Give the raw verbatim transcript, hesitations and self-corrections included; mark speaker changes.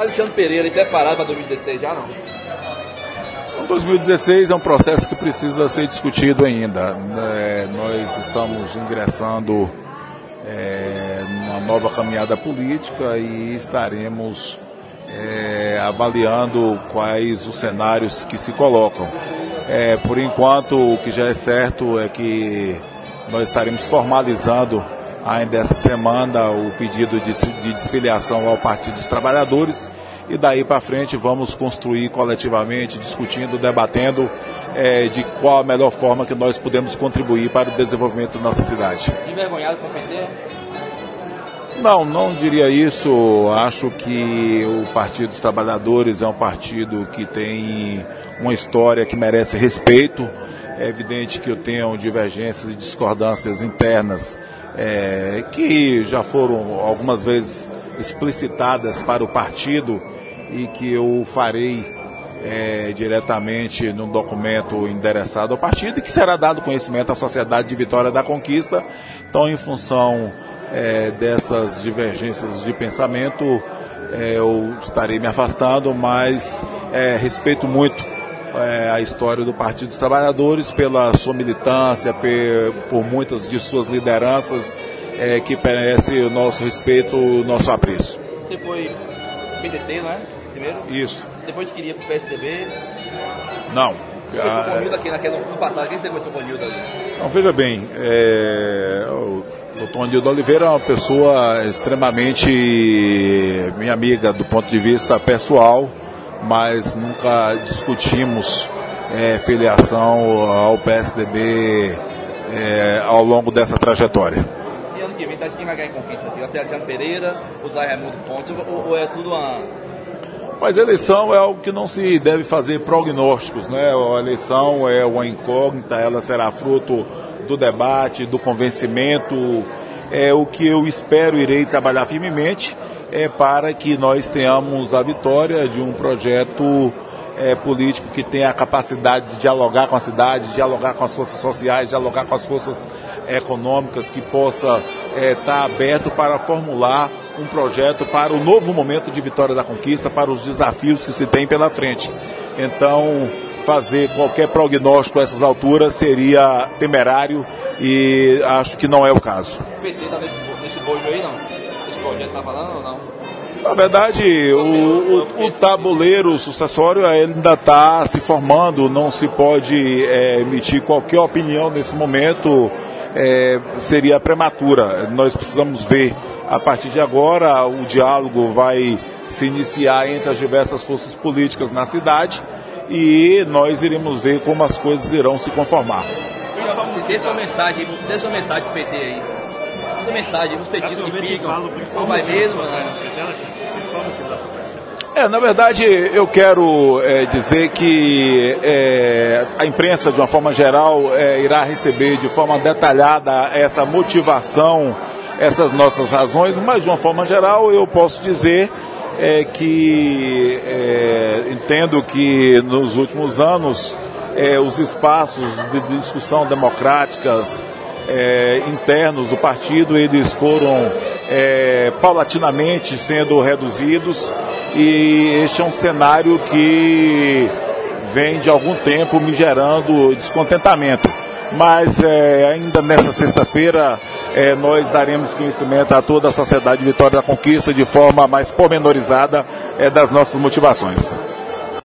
Speaker 1: Alexandre Pereira, preparado para dois mil e dezesseis já não?
Speaker 2: dois mil e dezesseis é um processo que precisa ser discutido ainda. É, nós estamos ingressando é, numa nova caminhada política e estaremos é, avaliando quais os cenários que se colocam. É, por enquanto, o que já é certo é que nós estaremos formalizando ainda essa semana o pedido de, de desfiliação ao Partido dos Trabalhadores e daí para frente vamos construir coletivamente, discutindo, debatendo é, de qual a melhor forma que nós podemos contribuir para o desenvolvimento da nossa cidade.
Speaker 1: Envergonhado com o P T?
Speaker 2: Não, não diria isso. Acho que o Partido dos Trabalhadores é um partido que tem uma história que merece respeito. É evidente que eu tenho divergências e discordâncias internas é, que já foram algumas vezes explicitadas para o partido e que eu farei é, diretamente num documento endereçado ao partido e que será dado conhecimento à sociedade de Vitória da Conquista. Então, em função é, dessas divergências de pensamento, é, eu estarei me afastando, mas é, respeito muito É, a história do Partido dos Trabalhadores, pela sua militância, per, por muitas de suas lideranças, é, que merece o nosso respeito, o nosso apreço.
Speaker 1: Você foi P D T, não é? Primeiro?
Speaker 2: Isso.
Speaker 1: Depois queria para o P S D B?
Speaker 2: Não.
Speaker 1: Começou com o Nildo aqui naquele, no passado. Quem você começou com o Nildo ali?
Speaker 2: Não, veja bem, é, o doutor Nildo Oliveira é uma pessoa extremamente minha amiga do ponto de vista pessoal, mas nunca discutimos é, filiação ao P S D B é, ao longo dessa trajetória.
Speaker 1: E ano que vem, você acha que quem vai ganhar em Conquista aqui? Vai ser Alexandre Pereira, o Zé Raimundo Pontes, ou, ou é tudo uma...
Speaker 2: Mas a eleição é algo que não se deve fazer prognósticos, né? A eleição é uma incógnita, ela será fruto do debate, do convencimento. É o que eu espero, irei trabalhar firmemente é para que nós tenhamos a vitória de um projeto é, político que tenha a capacidade de dialogar com a cidade, dialogar com as forças sociais, dialogar com as forças econômicas, que possa é, estar aberto para formular um projeto para o novo momento de Vitória da Conquista, para os desafios que se tem pela frente. Então, fazer qualquer prognóstico a essas alturas seria temerário e acho que não é o caso.
Speaker 1: O P T está nesse, nesse bojo aí, não? Esse projeto está falando ou não?
Speaker 2: Na verdade, o, o, o tabuleiro sucessório ainda está se formando, não se pode é, emitir qualquer opinião nesse momento, é, seria prematura. Nós precisamos ver, a partir de agora, o diálogo vai se iniciar entre as diversas forças políticas na cidade e nós iremos ver como as coisas irão se conformar.
Speaker 1: Dê sua mensagem, dê sua mensagem para o P T aí. Dê mensagem para os petistas que ficam. Não vai mesmo, né?
Speaker 2: É, na verdade, eu quero é, dizer que é, a imprensa, de uma forma geral, é, irá receber de forma detalhada essa motivação, essas nossas razões, mas de uma forma geral eu posso dizer é, que é, entendo que nos últimos anos é, os espaços de discussão democráticas é, internos do partido, eles foram é, paulatinamente sendo reduzidos e este é um cenário que vem de algum tempo me gerando descontentamento. Mas é, ainda nessa sexta-feira é, nós daremos conhecimento a toda a sociedade de Vitória da Conquista de forma mais pormenorizada é, das nossas motivações.